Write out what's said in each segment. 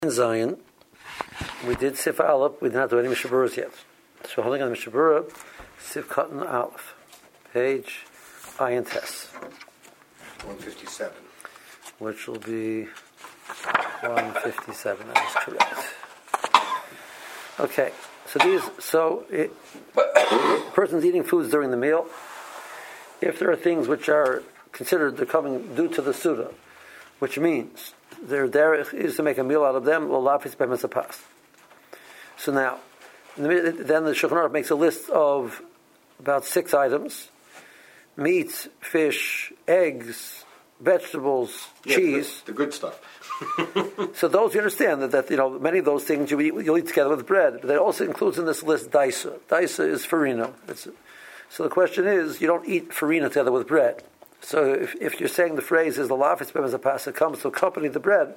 In Zion, we did Sif Aleph, we did not do any Mishaburas yet. So holding on the Mishabura, Sif Katan Aleph, page Ayin Tes. 157. Which will be 157, that is correct. Okay, a person's eating foods during the meal. If there are things which are considered they're coming due to the Suda, which means their derech is to make a meal out of them, l'lafis b'mesapas. So now, then the Shulchan Aruch makes a list of about 6 items: meat, fish, eggs, vegetables, cheese. The good stuff. So those, you understand that many of those things you'll eat together with bread, but that also includes in this list daisa. Daisa is farina. So the question is, you don't eat farina together with bread. So if you're saying the phrase is the lafis b'mesapas, it comes to accompany the bread.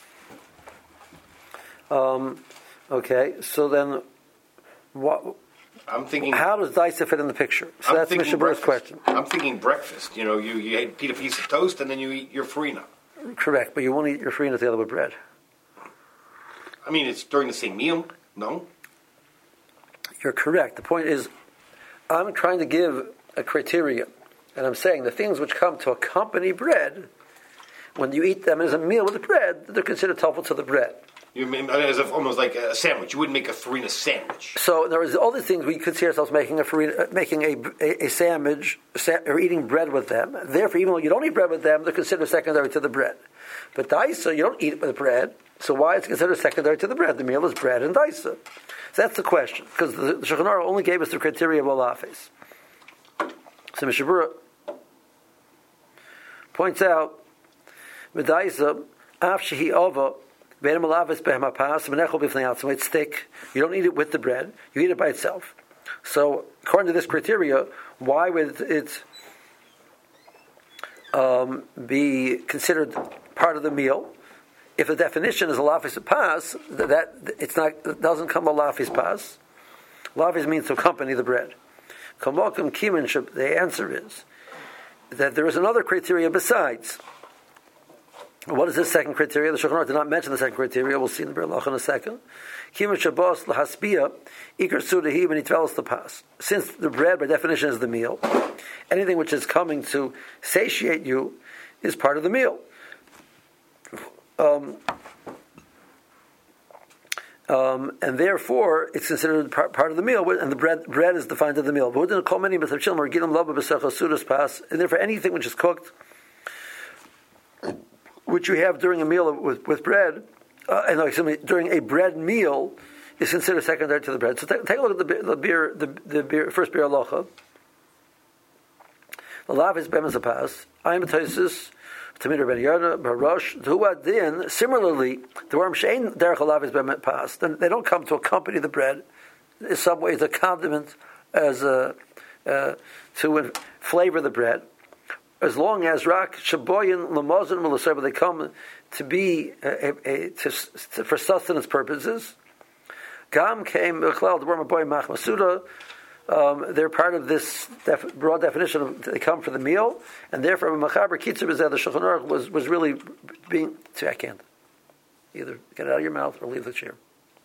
Okay, so then what? I'm thinking. How does daisa fit in the picture? So that's Mishabura's question. I'm thinking breakfast. You eat a piece of toast and then you eat your farina. Correct, but you won't eat your farina together with bread. I mean, it's during the same meal. No. You're correct. The point is, I'm trying to give a criteria. And I'm saying the things which come to accompany bread, when you eat them as a meal with the bread, they're considered helpful to the bread. You mean as if almost like a sandwich? You wouldn't make a farina sandwich. So there is all these things we could see ourselves making a sandwich or eating bread with them. Therefore, even though you don't eat bread with them, they're considered secondary to the bread. But daisa, you don't eat it with bread. So why is it considered secondary to the bread? The meal is bread and daisa. So that's the question, because the Shulchan Aruch only gave us the criteria of olafes. So Mishabura points out, Medaisa, af shehi ova, it's thick. You don't eat it with the bread. You eat it by itself. So, according to this criteria, why would it be considered part of the meal? If the definition is a lafis pas, that it doesn't come a lafis pas. Lafis means to accompany the bread. The answer is that there is another criteria besides. What is this second criteria? The Shulchan Aruch did not mention the second criteria. We'll see in the Berlach in a second. Since the bread by definition is the meal, anything which is coming to satiate you is part of the meal. And therefore, it's considered part of the meal, and the bread is defined as the meal. And therefore, anything which is cooked, which you have during a meal with bread, during a bread meal, is considered secondary to the bread. So take a look at the beer, first beer halacha. The lav is b'mesapas. I am b'toisus. Tamid Ben Yonah, Barosh, Huadin. Similarly, the worm shein derech halav is b'mesapas. Then they don't come to accompany the bread. In some ways, a condiment to flavor the bread. As long as rak shaboyin lamazon milasar, they come to be for sustenance purposes. Gam came the word maboy mach masuda. They're part of this broad definition of they come for the meal, and therefore Machaber Kitzur the Shulchan Aruch was really being. See, I can't either get it out of your mouth or leave the chair.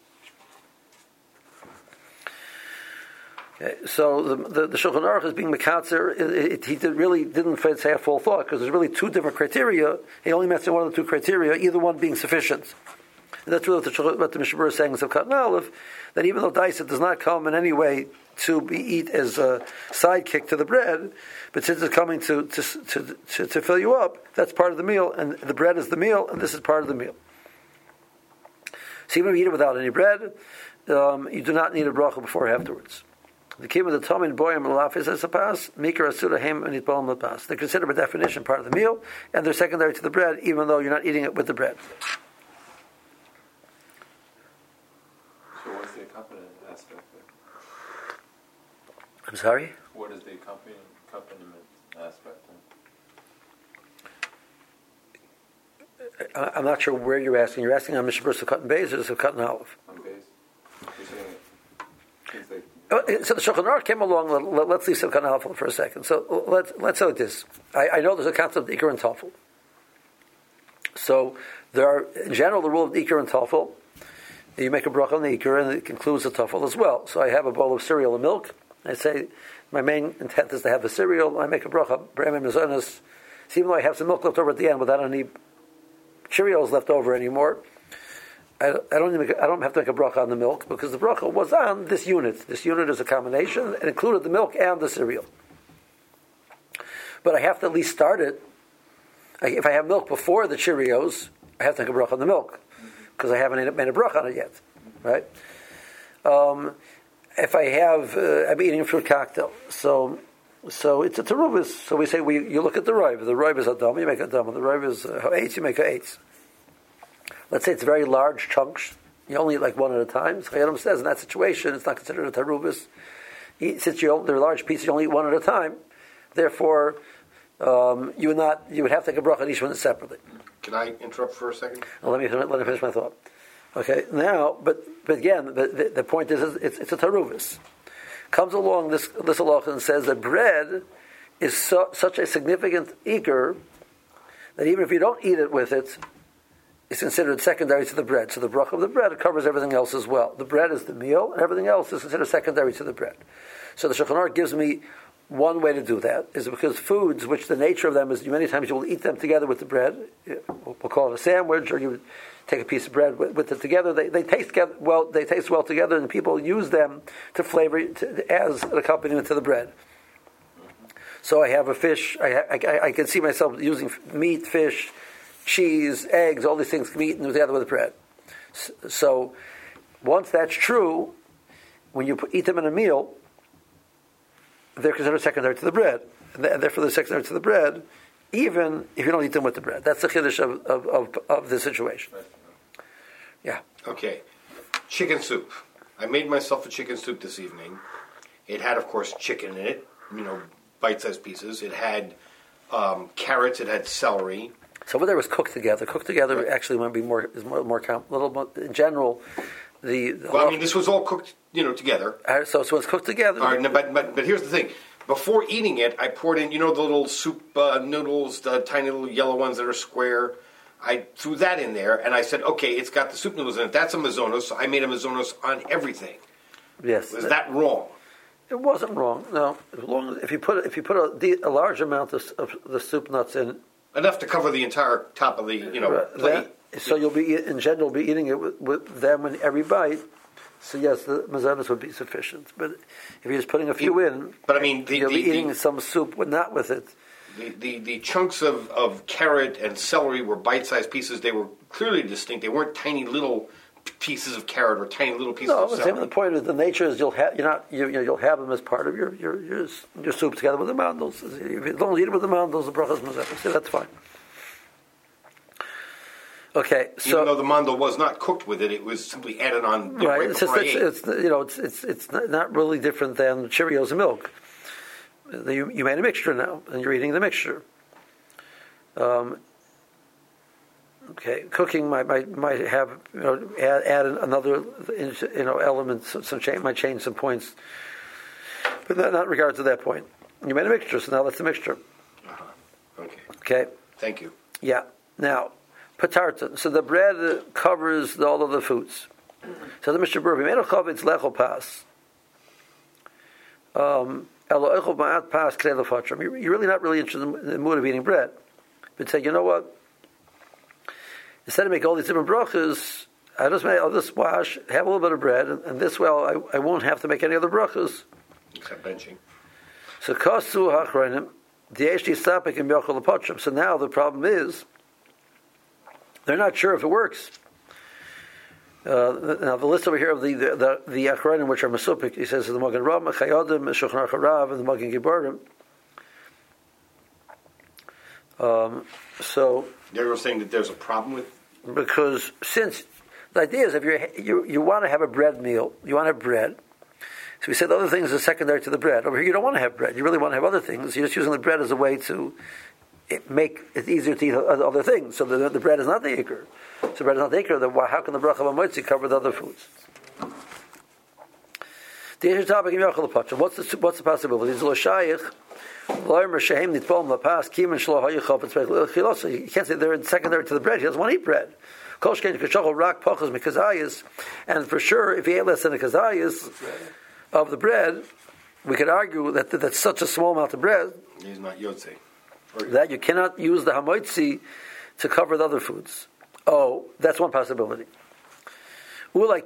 Okay, so the Shulchan Aruch is being mekatzer. He really didn't say a full thought because there's really 2 different criteria. He only mentioned one of the 2 criteria, either one being sufficient. And that's really what the Mishabura is saying in Sivkat Aleph, that even though daisa does not come in any way to be eat as a sidekick to the bread, but since it's coming to fill you up, that's part of the meal, and the bread is the meal, and this is part of the meal. So even if you eat it without any bread, you do not need a bracha before or afterwards. The key with the Talmud boyim lafis as a pas, mikra asura hem and itbalam lepas. They're considered by definition part of the meal, and they're secondary to the bread, even though you're not eating it with the bread. So what's the accompaniment aspect there? I'm sorry? What is the accompaniment aspect then? I'm not sure where you're asking. You're asking on Mishabur Sukkot and Beis or Sukkot and Aleph? On Beis. You're saying it. So the Shulchan Aruch came along. Let's leave Sukkot and Aleph for a second. So let's say like this. I know there's a concept of Iker and Tafel. So There are, in general, the rule of Iker and Tafel. You make a bracha on the Iker, and it includes the Tafel as well. So I have a bowl of cereal and milk. I say, my main intent is to have the cereal. I make a bracha, Brahma Mizonos. So even though I have some milk left over at the end without any Cheerios left over anymore, I don't have to make a bracha on the milk because the bracha was on this unit. This unit is a combination. It included the milk and the cereal. But I have to at least start it. If I have milk before the Cheerios, I have to make a bracha on the milk because I haven't made a bracha on it yet, right? If I have, I'm eating a fruit cocktail, so it's a terubis. So we say you look at the rive. The rive is adam, you make a dam. The rive is ha'etz, you make ha'etz. Let's say it's very large chunks. You only eat like one at a time. So Chayyim says in that situation, it's not considered a terubis. Since they're large pieces, you only eat one at a time. Therefore, you would have to take a bracha on each one separately. Can I interrupt for a second? Let me finish my thought. Okay, now, but again, the point is it's a taruvis. Comes along this halacha and says that bread is such a significant eager that even if you don't eat it with it, it's considered secondary to the bread. So the bracha of the bread covers everything else as well. The bread is the meal, and everything else is considered secondary to the bread. So the Shulchan Aruch gives me one way to do that is because foods, which the nature of them is many times you will eat them together with the bread. We'll call it a sandwich, or you take a piece of bread with it together. They taste well. They taste well together, and people use them to flavor as an accompaniment to the bread. So I have a fish. I can see myself using meat, fish, cheese, eggs. All these things can be eaten together with the bread. So once that's true, when you eat them in a meal, they're considered secondary to the bread, and therefore they're secondary to the bread, even if you don't eat them with the bread. That's the chiddush of the situation. Yeah. Okay. Chicken soup. I made myself a chicken soup this evening. It had, of course, chicken in it. Bite-sized pieces. It had carrots. It had celery. Some of it was cooked together. Cooked together right. Actually might be more little more in general. This was all cooked, together. So it's cooked together. All right, but here's the thing. Before eating it, I poured in, the little soup noodles, the tiny little yellow ones that are square. I threw that in there, and I said, okay, it's got the soup noodles in it. That's a mazonos, so I made a mazonos on everything. Yes. Was that wrong? It wasn't wrong. No, as long as if you put a large amount of the soup nuts in, enough to cover the entire top of the plate. So you'll be in general be eating it with them in every bite. So yes, the mazonos would be sufficient. But if you're just putting a few in, you'll be eating some soup, but not with it. The chunks of carrot and celery were bite-sized pieces. They were clearly distinct. They weren't tiny little pieces of carrot or tiny little pieces of celery. The point is the nature is you'll have them as part of your soup together with the mandels. If you don't eat it with the mandels, the brachas mazonos. So that's fine. Okay, so even though the mandel was not cooked with it, it was simply added on. Right, it's not really different than Cheerios and milk. You made a mixture now, and you're eating the mixture. Okay, cooking might have add another element. Might change some points, but not in regards to that point. You made a mixture, so now that's the mixture. Okay. Thank you. Yeah. Now. Patarta. So the bread covers all of the foods. So the Mishnah Berurah, "V'meinu chavetz lechol pas, elo echol ma'at pas k'nei lefatram." You're really not really interested in the mood of eating bread, but say, you know what? Instead of making all these different brachas, I'll just wash, have a little bit of bread, and this way I won't have to make any other brachas. Except benching. So kasu hachronim di'eshti sapik im yochel lepatram. So now the problem is, they're not sure if it works. Now the list over here of the Achronim, which are Masupik, he says the Magen Rama, Chayodim, Shulchan Aruch Harav, and the Magen Giborim. So they were saying that there's a problem with, because since the idea is if you want to have a bread meal, you want to have bread. So we said the other things are secondary to the bread. Over here, you don't want to have bread. You really want to have other things. You're just using the bread as a way to make it easier to eat other things. So the bread is not the ikr. So bread is not the ikr. Then how can the bracha b'moitzi cover the other foods? The issue topic in Yachal Pacham. What's the possibility? It's lo shayich You can't say they're secondary to the bread. He doesn't want to eat bread. And for sure, if he ate less than a kazayas of the bread, we could argue that that's such a small amount of bread. He's not yotze. That you cannot use the hamoitzi to cover the other foods. Oh, that's one possibility. We say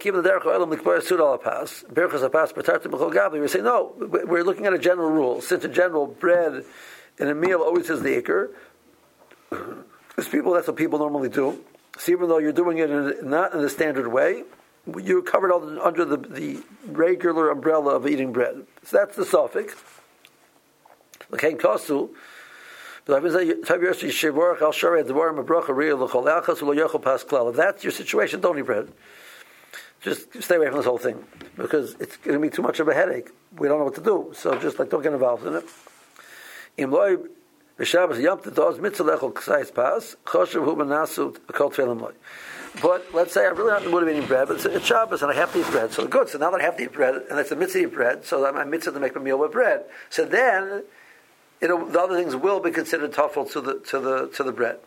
no, we're looking at a general rule. Since in general, bread in a meal always is the ikr, that's what people normally do. So even though you're doing it not in the standard way, you're covered under the regular umbrella of eating bread. So that's the suffix. If that's your situation, don't eat bread. Just stay away from this whole thing, because it's going to be too much of a headache. We don't know what to do, so just don't get involved in it. But let's say I'm really not in the mood of eating bread, but it's Shabbos and I have to eat bread. So good. So now that I have to eat bread, and it's a mitzvah to eat bread, so I'm mitzvah to make a meal with bread. So then, the other things will be considered tuffle to the bread.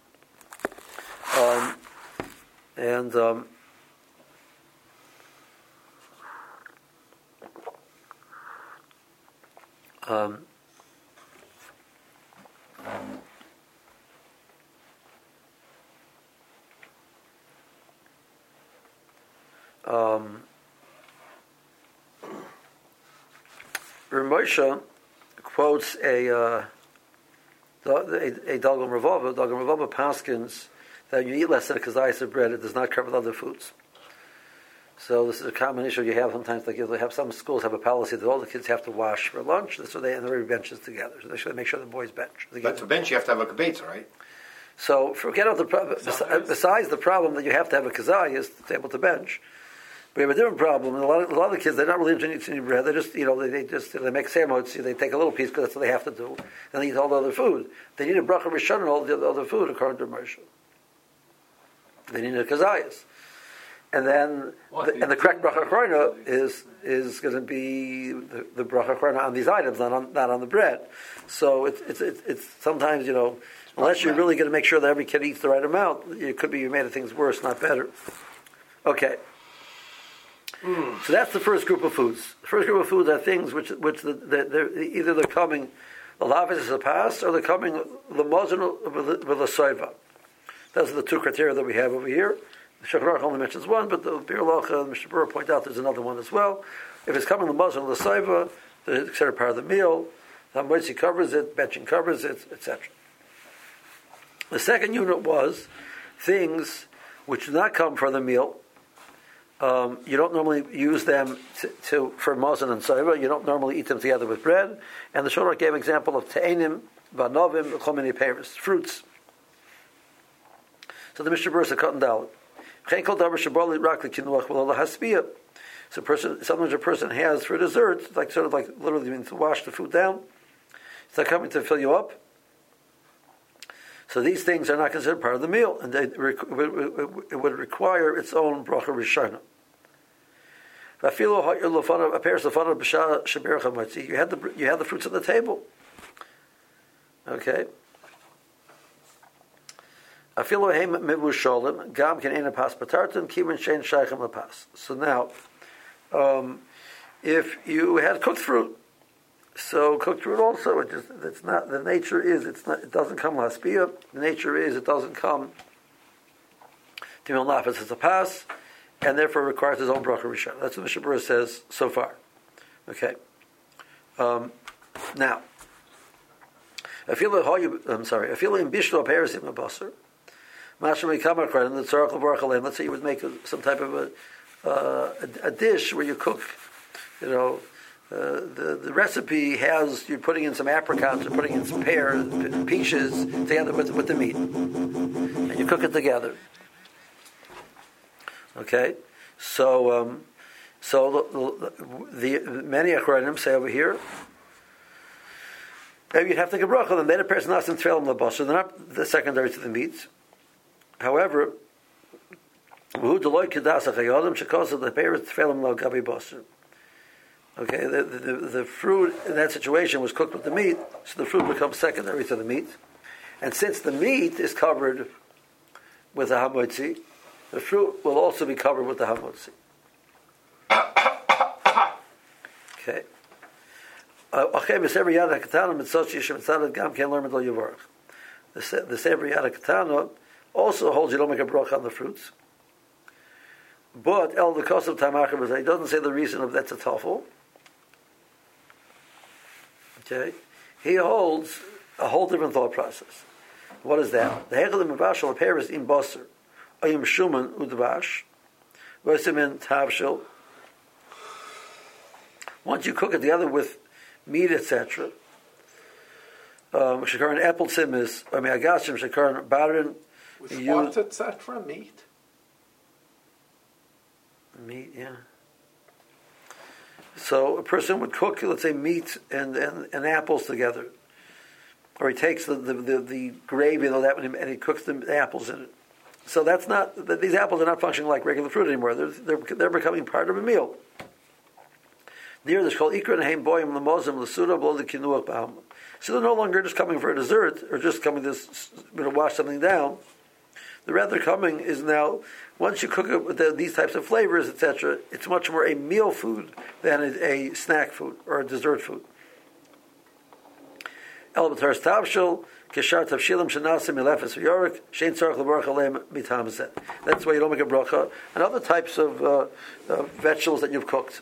Moshe quotes a Dalgam Ravava. Dalgam Ravava paskins that you eat less than a kazayas of bread, it does not cover the other foods. So this is a common issue you have sometimes. Like you have some schools have a policy that all the kids have to wash for lunch, so they and every benches together. So they should make sure the boys bench. But to bench, you have to have a kibbutz, right? So forget about the problem. Besides the problem that you have to have a kazayas to be able to bench. We have a different problem. And a lot of the kids, they're not really interested in bread. They just, they make sandwiches. They take a little piece because that's what they have to do, and they eat all the other food. They need a bracha rishon and all the other food according to Moshe. They need a kazayas, and then the correct bracha achrona is going to be the bracha achrona on these items, not on the bread. So it's sometimes unless you're really going to make sure that every kid eats the right amount, it could be you made things worse, not better. Okay. So that's the first group of foods. The first group of foods are things which either they're coming the lavis is a pass, or they're coming the mozon with a soiva. Those are the two criteria that we have over here. The Shulchan Aruch only mentions one, but the Bir Locha and Mr. Burr point out there's another one as well. If it's coming the mozon with a soiva, it's considered part of the meal. The Hamoitzi covers it, benching covers it, etc. The second unit was things which do not come from the meal. You don't normally use them for mazon and soiva. You don't normally eat them together with bread. And the Shulchan Aruch gave an example of te'enim, vanovim, chomini peiros, fruits. So the Mishnah Berurah cut and dalet. So sometimes a person has for dessert, literally means to wash the food down. It's not coming to fill you up. So these things are not considered part of the meal, and it would require its own bracha rishona. You had the fruits on the table. Okay. So now, if you had cooked fruit, so cooked fruit also, it's not, the nature is, it doesn't come laspia, the nature is, it doesn't come to milnafis, it's a pass, and therefore requires his own bracha rishon. That's what Mishnah Berurah says so far. Okay. Now, I feel in bishlo aperisim abasar. Let's say you would make some type of a dish where you cook, the recipe has, you're putting in some apricots, you're putting in some pears, peaches together with the meat, and you cook it together. Okay, so the many achronim say over here, maybe you'd have to give bracha. Then the person asked them tefillim labasha. They're not the secondary to the meats. However, Okay, the fruit in that situation was cooked with the meat, so the fruit becomes secondary to the meat. And since the meat is covered with the hamotzi, the fruit will also be covered with the hamotzi. Okay. The Sefer Yad HaKatana also holds you don't make a bracha on the fruits. But El the cost of Tamachim, he doesn't say the reason of that's a tafel. Okay, he holds a whole different thought process. What is that? The Hechelim Mavashal Paris in Basar, Ayim Shuman Udvash, Vosimin Tavshil. Once you cook it together with meat, etc. Shekaran apple tzimis, agashim shekaran barin. With what, etc. Meat. Meat, yeah. So a person would cook, let's say, meat and apples together, or he takes the gravy and all that, and he cooks the apples in it. So that's not; these apples are not functioning like regular fruit anymore. They're becoming part of a meal. Near the shkol ikra nehem boyim lemozim lesuda below the kinuach b'alma. So they're no longer just coming for a dessert or just coming to wash something down. The rather coming is now, once you cook it with these types of flavors, etc., it's much more a meal food than a snack food or a dessert food. El b'tar stavshel keshar tavshilim shenasim milefes v'yorik shein tzarich levarach aleim mitam zeh. That's why you don't make a bracha. And other types of vegetables that you've cooked.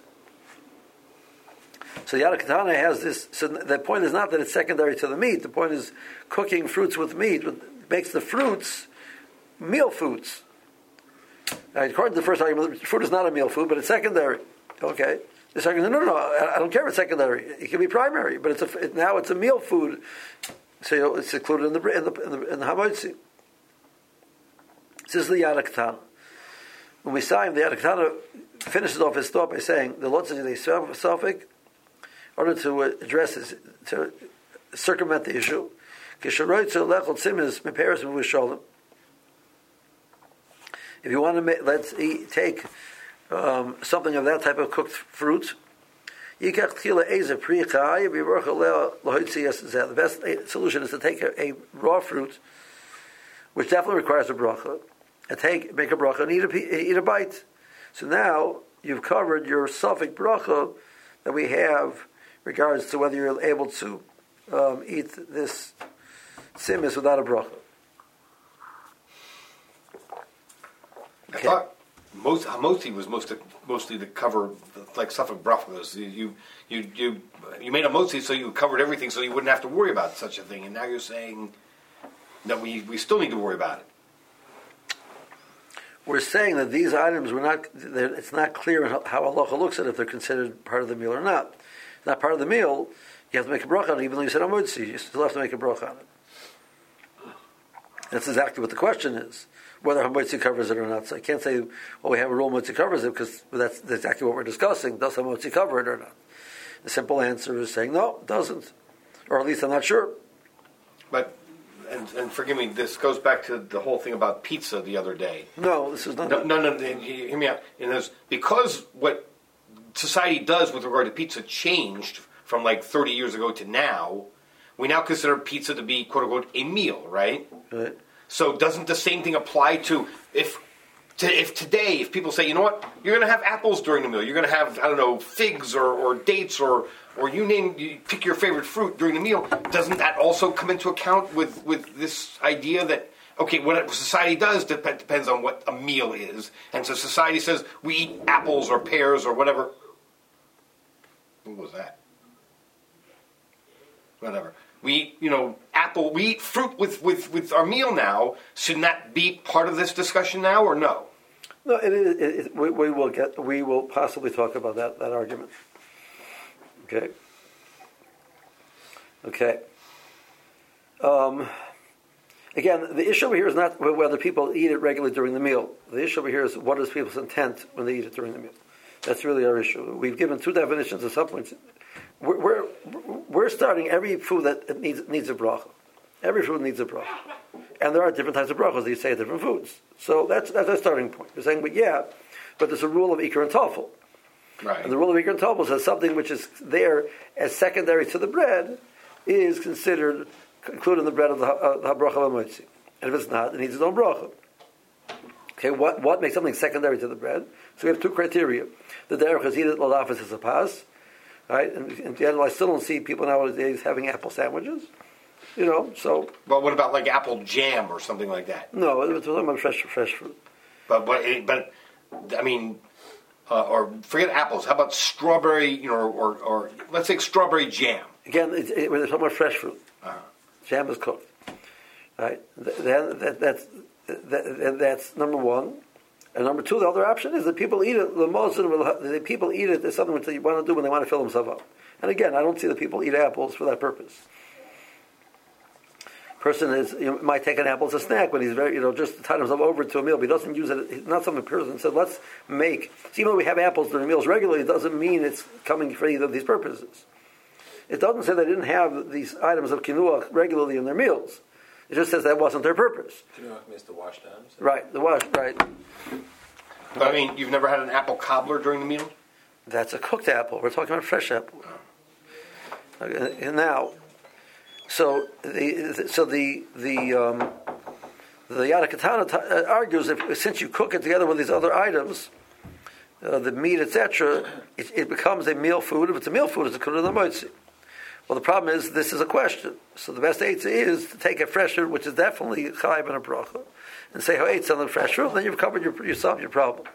So Yad HaKatana has this. So the point is not that it's secondary to the meat. The point is cooking fruits with meat makes the fruits meal foods. According to the first argument, fruit is not a meal food, but it's secondary. Okay, the second, no, I don't care if it's secondary. It can be primary, but now it's a meal food. So it's included in the hamotzi. This is the Yad HaKatana. When we saw him, the Yad HaKatana finishes off his thought by saying the Lord says they suffix in order to address this, to circumvent the issue. If you want to take something of that type of cooked fruit, the best solution is to take a raw fruit, which definitely requires a bracha, and make a bracha and eat a bite. So now you've covered your suffix bracha that we have regards to whether you're able to eat this simis without a bracha. I thought hamotzi was mostly to cover like suffix brachos. You made a motzi so you covered everything, so you wouldn't have to worry about such a thing. And now you're saying that we still need to worry about it. We're saying that these items it's not clear how halacha looks at it if they're considered part of the meal or not. It's not part of the meal. You have to make a bracha on it, even though you said hamotzi. You still have to make a bracha on it. That's exactly what the question is, whether hamotzi covers it or not. So I can't say, well, we have a rule hamotzi covers it, because that's exactly what we're discussing. Does hamotzi cover it or not? The simple answer is saying, no, it doesn't. Or at least I'm not sure. But, and forgive me, this goes back to the whole thing about pizza the other day. No, this is not... No, hear me out. Because what society does with regard to pizza changed from like 30 years ago to now, we now consider pizza to be, quote-unquote, a meal, right? Right. So doesn't the same thing apply to if today, if people say, you know what, you're going to have apples during the meal, you're going to have, I don't know, figs or dates or you pick your favorite fruit during the meal, doesn't that also come into account with this idea that, okay, what society does depends on what a meal is, and so society says we eat apples or pears or whatever. What was that? Whatever. We eat fruit with our meal now. Shouldn't that be part of this discussion now, or no? No, it is. We will possibly talk about that argument. Okay. Again, the issue over here is not whether people eat it regularly during the meal. The issue over here is what is people's intent when they eat it during the meal. That's really our issue. We've given two definitions at some points. We're starting every food that needs a bracha. Every food needs a bracha, and there are different types of brachas that you say at different foods. So that's our starting point. We're saying, but there's a rule of ikar and tafel. Right. And the rule of Ikar Tobel says something which is there as secondary to the bread is considered included in the bread of the Bracha L'Moitzi. And if it's not, it needs its own bracha. Okay, what makes something secondary to the bread? So we have two criteria. The derech is either ladafis as a pas, right? And in general, I still don't see people nowadays having apple sandwiches. So. But what about like apple jam or something like that? No, we're talking about fresh fruit. But I mean, or forget apples. How about strawberry? Or let's say strawberry jam. Again, we're talking about fresh fruit. Uh-huh. Jam is cooked, right? That's number one. And number two, the other option is that people eat it. The people eat it as something that they want to do when they want to fill themselves up. And again, I don't see that people eat apples for that purpose. Person might take an apple as a snack when he's very, just tie himself over to a meal, but he doesn't use it. It's not something person said, let's make. So even though we have apples during meals regularly, it doesn't mean it's coming for either of these purposes. It doesn't say they didn't have these items of kinuach regularly in their meals. It just says that wasn't their purpose. Kinuach means the wash down? Right, the wash, right. But I mean, you've never had an apple cobbler during the meal? That's a cooked apple. We're talking about fresh apple. Okay, and now, so the Yad Katana argues that since you cook it together with these other items, the meat, etc., it becomes a meal food. If it's a meal food, it's a kudah l'moitzi. Well, the problem is this is a question. So the best eitzah is to take a fresh fruit, which is definitely chayiv and a bracha, and say how eitzah on the fresh fruit. Then you've covered you solved your problem.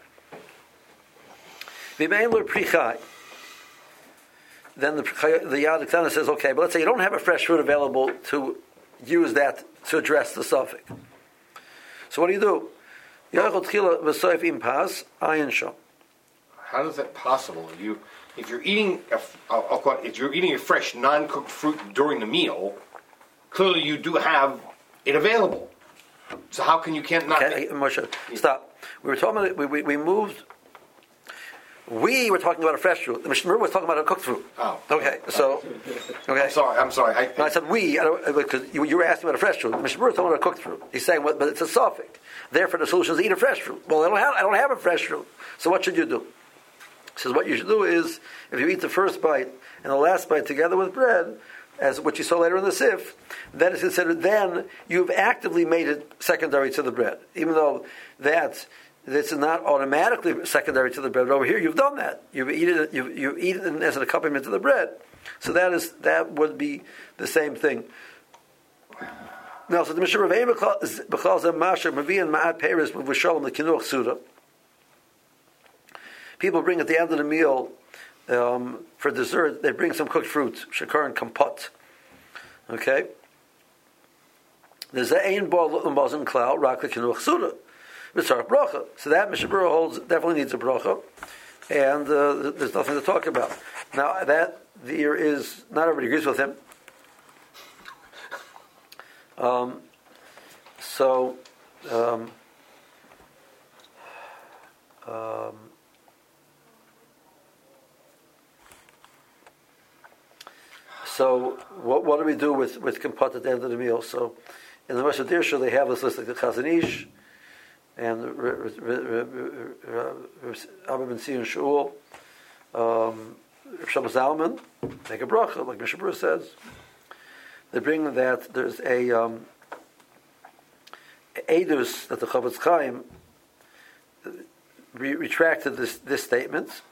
V'mein lo prichai. Then the Yad Katana says, okay, but let's say you don't have a fresh fruit available to use that to address the suffix. So what do you do? Yochel tchila v'soif impas ayin shom. How is that possible? If you're eating a fresh, non-cooked fruit during the meal, clearly you do have it available. So how can you can't not? Okay, Moshe, stop. We were talking about we moved. We were talking about a fresh fruit. The Mishnah was talking about a cooked fruit. Oh, okay. So, okay. I'm sorry. I said we because you were asking about a fresh fruit. The Mishnah was talking about a cooked fruit. He's saying, but it's a suffix. Therefore, the solution is eat a fresh fruit. Well, I don't have a fresh fruit. So what should you do? He says what you should do is if you eat the first bite and the last bite together with bread, as what you saw later in the sif, then it's considered. Then you've actively made it secondary to the bread, even though this is not automatically secondary to the bread. But over here, you've done that. You've eaten it. You eat it as an accompaniment to the bread. So that would be the same thing. Now, so the Mishnah Ravei b'chal zeh masher mavi and ma'at peres b'vushalom the kinuach suda. People bring at the end of the meal for dessert. They bring some cooked fruit, shakar and kompot. Okay. There's ein bo l'mazon klal rak the kinuach suda. V'tzarach bracha. So that Mishnah Berurah holds definitely needs a bracha, and there's nothing to talk about. Now that there is not everybody agrees with him. So what do we do with kompot at the end of the meal? So in the Rosh Hashanah they have this list like the Chazon Ish and Abba Ben Sion Shaul, Shlomo Zalman make a bracha like Mishnah Berurah says. They bring that there's a edus that the Chavetz Chaim retracted this statement.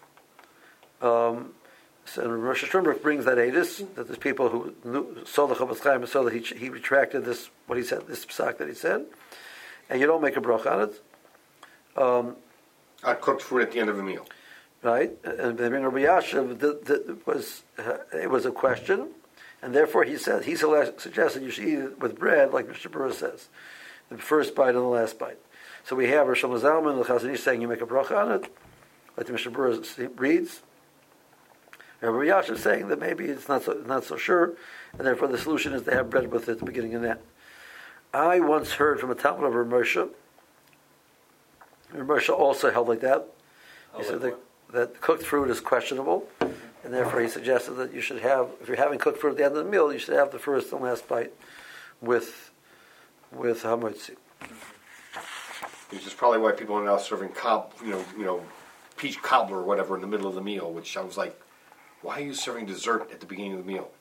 So Rosh Hashanah brings that edus that there's people who saw the Chavetz Chaim and saw that he retracted this what he said, this psak that he said, and you don't make a bracha on it. I cooked fruit at the end of a meal, right? And they bring Rabbi Yashiv. It was a question. And therefore, he suggested you should eat it with bread, like Mishnah Berurah says, the first bite and the last bite. So we have Rosh Zalman and the Chazon Ish saying you make a bracha on it, like the Mishnah Berurah reads. And Rabbi Yashiv is saying that maybe it's not so sure, and therefore the solution is to have bread with it at the beginning and end. I once heard from a Talmud of Rav Moshe. Rav Moshe also held like that. He said that cooked fruit is questionable. And therefore, he suggested that you should have, if you're having cooked fruit at the end of the meal, you should have the first and last bite with hamotzi. Which is probably why people are now serving peach cobbler or whatever in the middle of the meal, which I was like, why are you serving dessert at the beginning of the meal?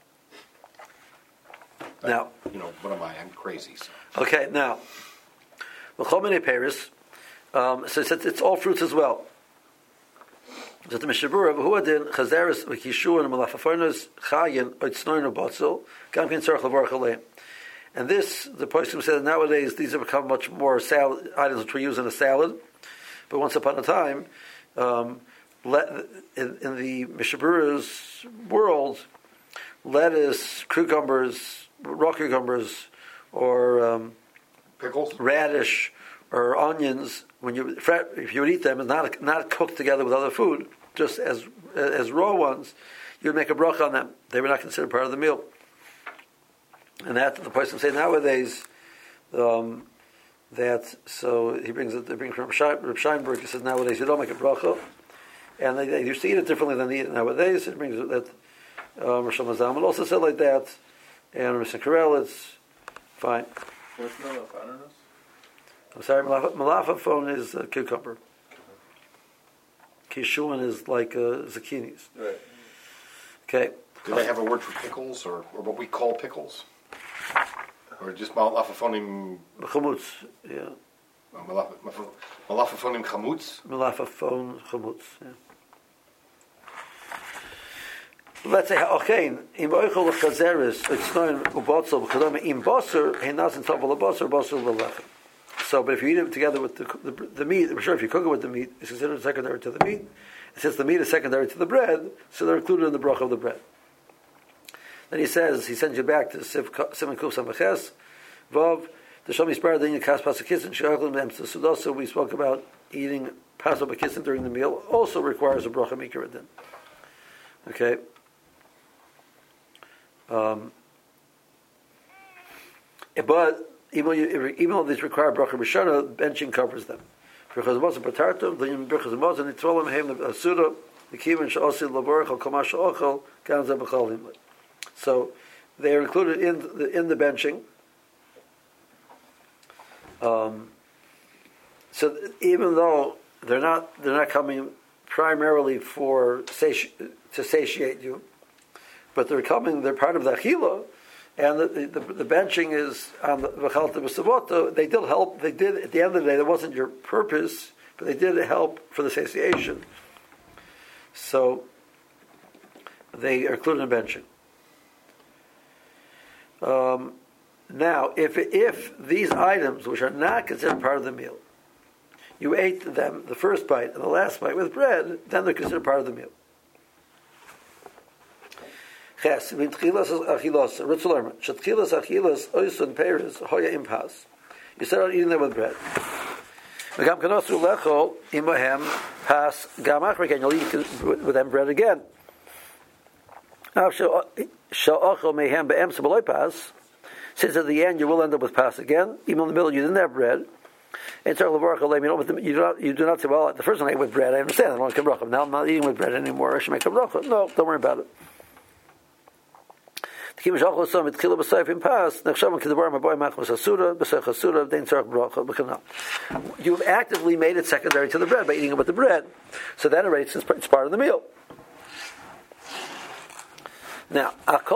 Now, what am I? I'm crazy. So. okay, now, L'chomene Paris, so it's all fruits as well. So the Mishabura, V'huadin, Chazeres, V'kishuan, Malafafornos, Chayin, Oitznoin, Botzel, Gam Ken Tzarech Levarach Aleim. And this, the person said, nowadays these have become much more salad items which we use in a salad. But once upon a time, in the Mishabura's world, lettuce, cucumbers, raw cucumbers, or Pickles? radish, or onions, if you would eat them, and not cooked together with other food, just as raw ones, you would make a bracha on them. They were not considered part of the meal. And that the person say nowadays that so he brings it. They bring from Reb Scheinberg. He says nowadays you don't make a bracha, and they used to eat it differently than they eat it nowadays. It brings that Rosh Hashanah also said like that, and Mr. Karel, it's fine. What's malafanos? I'm sorry, malafaphone is a cucumber. Kishuan is like zucchinis. Right. Okay. Do they have a word for pickles, or what we call pickles? Or just malafaphonim? Chamutz, yeah. Malafaphonim chamutz? Malafaphone chamutz, yeah. Let's say, okay, in oichol chazeres, it's known ubotzel b'chadome in basar, he nazin tavol basar l'lechem. So, but if you eat it together with the meat, I'm sure if you cook it with the meat, it's considered secondary to the meat. And since the meat is secondary to the bread, so they're included in the bracha of the bread. Then he says, he sends you back to Simon Kuf Samaches, Vav, the Shom Yisbar Din Yakas Pasakissin, Sheachlim Dem Sudosa, we spoke about eating Pasal Bakissin during the meal, also requires a bracha Mikaradin. Okay? But even though these require bracha Rishona, benching covers them. Because it wasn't Patartum, the Birchas Mos, and Nitrolim Hem, the Asura, the Kivin Sha'osi Laborach, Kamash Ochel, Ganza B'chalim. So they are included in the benching. So even though they're not coming primarily to satiate you, but they're part of the achila, and the benching is on the v'chalta b'savota. They did help. They did at the end of the day. That wasn't your purpose, but they did help for the satiation. So they are included in benching. Now, if these items, which are not considered part of the meal, you ate them, the first bite and the last bite with bread, then they're considered part of the meal. Ches, you started eating them with bread. You'll eat with them bread again. Since at the end you will end up with pas again, even in the middle you didn't have bread. You do not say, well, the first one I ate with bread, I understand, I don't make a bracha. Now I'm not eating with bread anymore, I should make a bracha. No, don't worry about it. You've actively made it secondary to the bread by eating it with the bread. So that already it's part of the meal. Now,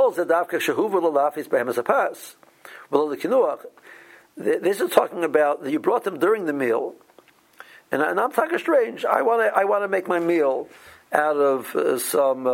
this is talking about that you brought them during the meal, and I'm talking strange. I want to make my meal out of some.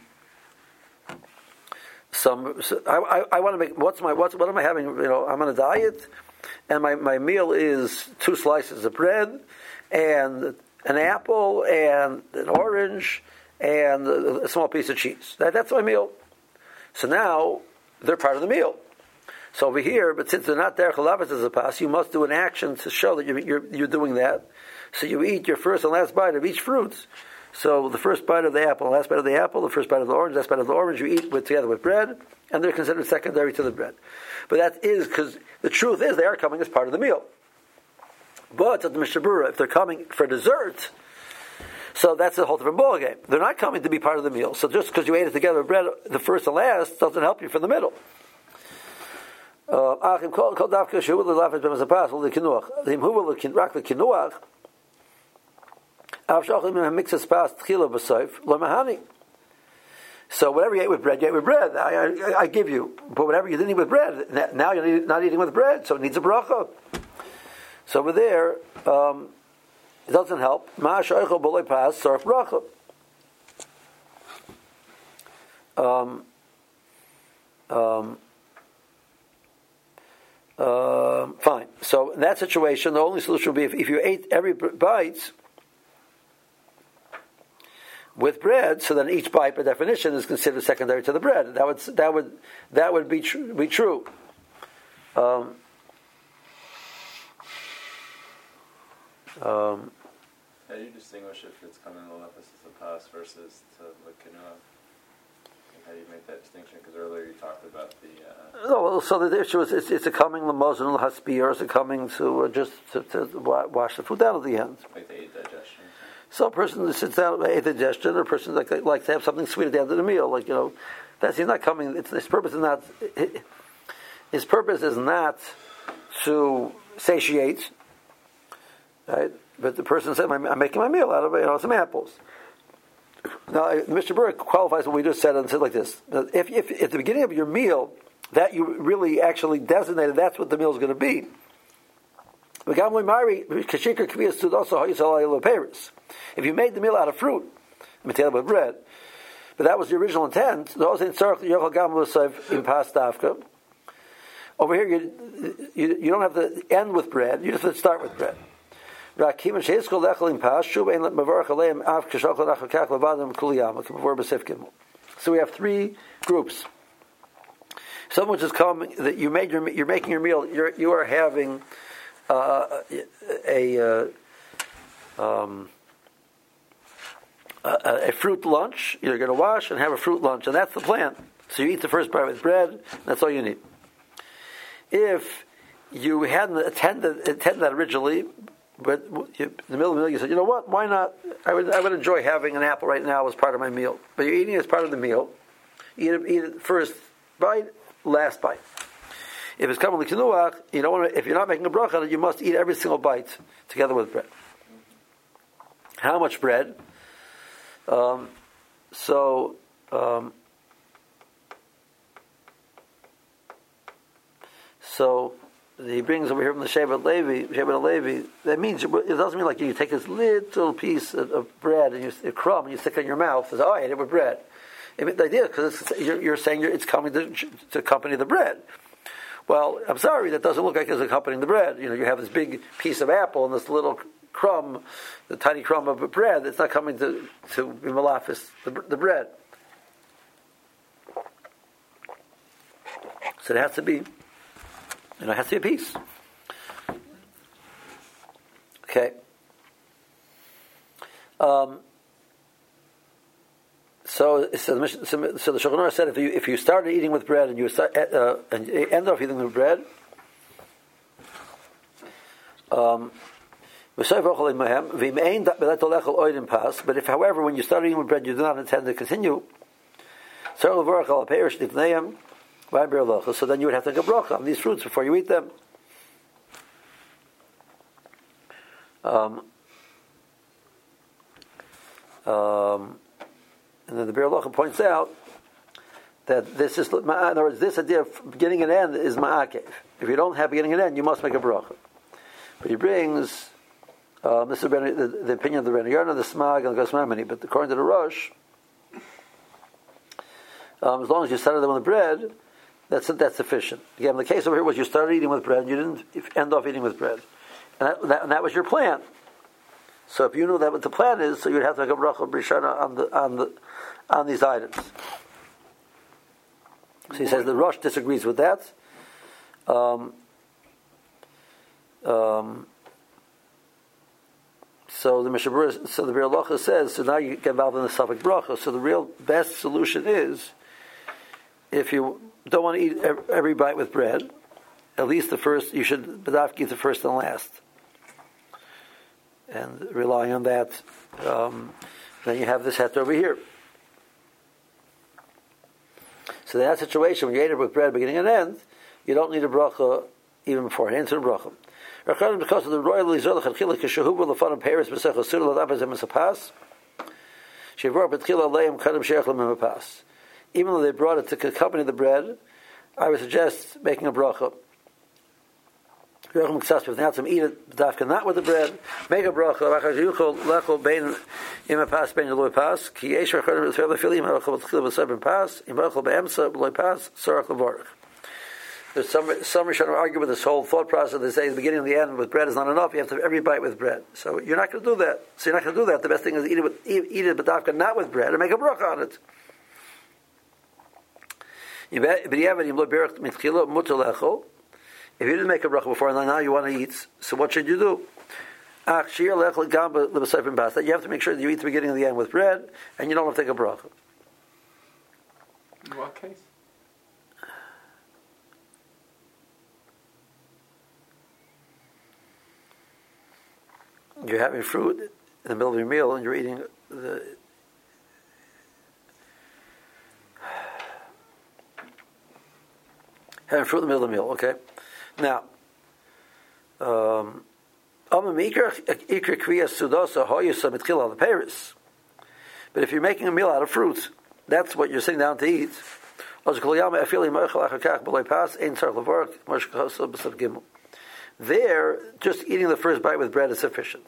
I want to make what am I having? I'm on a diet, and my meal is 2 slices of bread, and an apple, and an orange, and a small piece of cheese. That's my meal. So now they're part of the meal. So over here, but since they're not derech halavas as a pas, you must do an action to show that you're doing that. So you eat your first and last bite of each fruit. So the first bite of the apple, the last bite of the apple, the first bite of the orange, last bite of the orange, you eat together with bread, and they're considered secondary to the bread. But that is because the truth is they are coming as part of the meal. But at the Mishabura, if they're coming for dessert, so that's a whole different ballgame. They're not coming to be part of the meal. So just because you ate it together with bread, the first and last, doesn't help you for the middle. So whatever you ate with bread, you ate with bread. I give you. But whatever you didn't eat with bread, now you're not eating with bread, so it needs a bracha. So over there, it doesn't help. Fine. So in that situation, the only solution would be if you ate every bite with bread, so then each bite, by definition, is considered secondary to the bread. That would be true. How do you distinguish if it's coming to Lepis as a pass versus to Lekinua? How do you make that distinction? Because earlier you talked about the... No, well, so the issue is, it's a coming lemozin l'haspir, or is it coming to just to wash the food down at the end? Like the aid digestion? Some person that sits down with digestion, or a person like to have something sweet at the end of the meal, that's he's not coming. His purpose is not to satiate, right? But the person said, "I'm making my meal out of some apples." Now, Mr. Burke qualifies what we just said and said like this: if at the beginning of your meal that you really actually designated that's what the meal is going to be. If you made the meal out of fruit, with bread, but that was the original intent, over here you don't have to end with bread, you just have to start with bread. So we have three groups. Someone just coming that you're making your meal. You are having a fruit lunch. You're going to wash and have a fruit lunch, and that's the plan. So you eat the first bite with bread. That's all you need. If you hadn't attended that originally, but in the middle of the meal you said, you know what? Why not? I would enjoy having an apple right now as part of my meal. But you're eating it as part of the meal. Eat it first bite, last bite. If it's coming to kinuach, you don't want to, if you're not making a bracha, you must eat every single bite together with bread. How much bread? So he brings over here from the Shevet Levi. That means it doesn't mean like you take this little piece of bread and a crumb and you stick it in your mouth. And say, I ate it with bread. The idea because you're saying it's coming to accompany the bread. Well, I'm sorry, that doesn't look like it's accompanying the bread. You have this big piece of apple and this little crumb, the tiny crumb of bread. It's not coming to be malafis, the bread. So it has to be. It has to be a piece. Okay. So the Shulchan Aruch said if you started eating with bread and you end up eating with bread, but if however when you start eating with bread you do not intend to continue, so then you would have to take a bracha on these fruits before you eat them. And then the Be'er Halacha points out that this is, in other words, this idea of beginning and end is ma'akev. If you don't have beginning and end, you must make a bracha. But he brings, this is the opinion of the Ben Yarna, the Smag, and the Gosmamini, but according to the Rosh, as long as you started them with bread, that's sufficient. Again, the case over here was you started eating with bread, and you didn't end off eating with bread. And that was your plan. So if you knew that what the plan is, so you'd have to make a bracha b'rishana on these items. So he says the Rosh disagrees with that. So the Mishabura, so the Be'er Halacha says, so now you get involved in the Safek bracha. So the real best solution is, if you don't want to eat every bite with bread, at least the first, you should eat the first and last. And relying on that, then you have this heter over here. So in that situation, when you ate it with bread beginning and end, you don't need a bracha even before. Answer the bracha. Because of the royal Lizol Chachila Kishahuba the fun of Paris Besech Osir Ladapazim as a pass. Shivor Betchila Leim Kadam Sheikhlim in a pass. Even though they brought it to accompany the bread, I would suggest making a bracha. If eat it dafka not with the bread, make a bracha. Lechol bein im pass bein loy pass. Ki yesh rechanim b'tzvei lefilim halachol b'tchila b'sebin pass. Im halachol be'emsa loy pass. Sarach levarach. There's some Rishonim argue with this whole thought process. They say the beginning and the end with bread is not enough. You have to have every bite with bread. So you're not going to do that. The best thing is eat it b'dafka not with bread and make a bracha on it. If you didn't make a bracha before and now you want to eat, so what should you do? You have to make sure that you eat the beginning and the end with bread, and you don't have to take a bracha. In what case? You're having fruit in the middle of your meal and you're eating the... Having fruit in the middle of the meal, okay? Now, but if you're making a meal out of fruit, that's what you're sitting down to eat. There, just eating the first bite with bread is sufficient.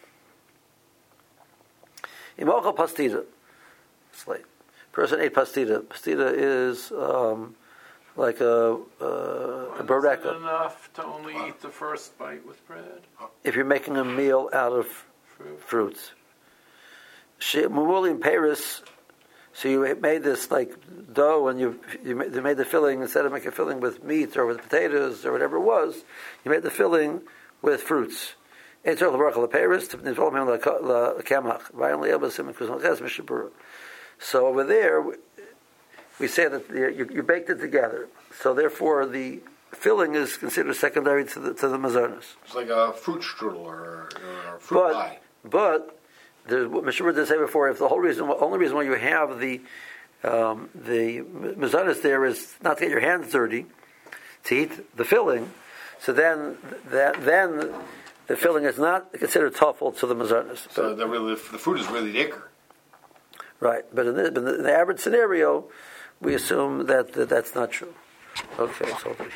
Person ate pastida. Pastida is like a bureka. Is it enough to only eat the first bite with bread? If you're making a meal out of fruits. Mumuli in Paris, so you made this like dough and you made the filling, instead of making a filling with meat or with potatoes or whatever it was, you made the filling with fruits. So over there, we say that you baked it together. So therefore, the filling is considered secondary to the mazonos. It's like a fruit strudel or a fruit pie. But what Mr. did say before, if the only reason why you have the mazonos there is not to get your hands dirty, to eat the filling, so then the filling is not considered tough to the mazonos. So the fruit is really thicker. Right, but in the average scenario, we assume that that's not true. Okay, so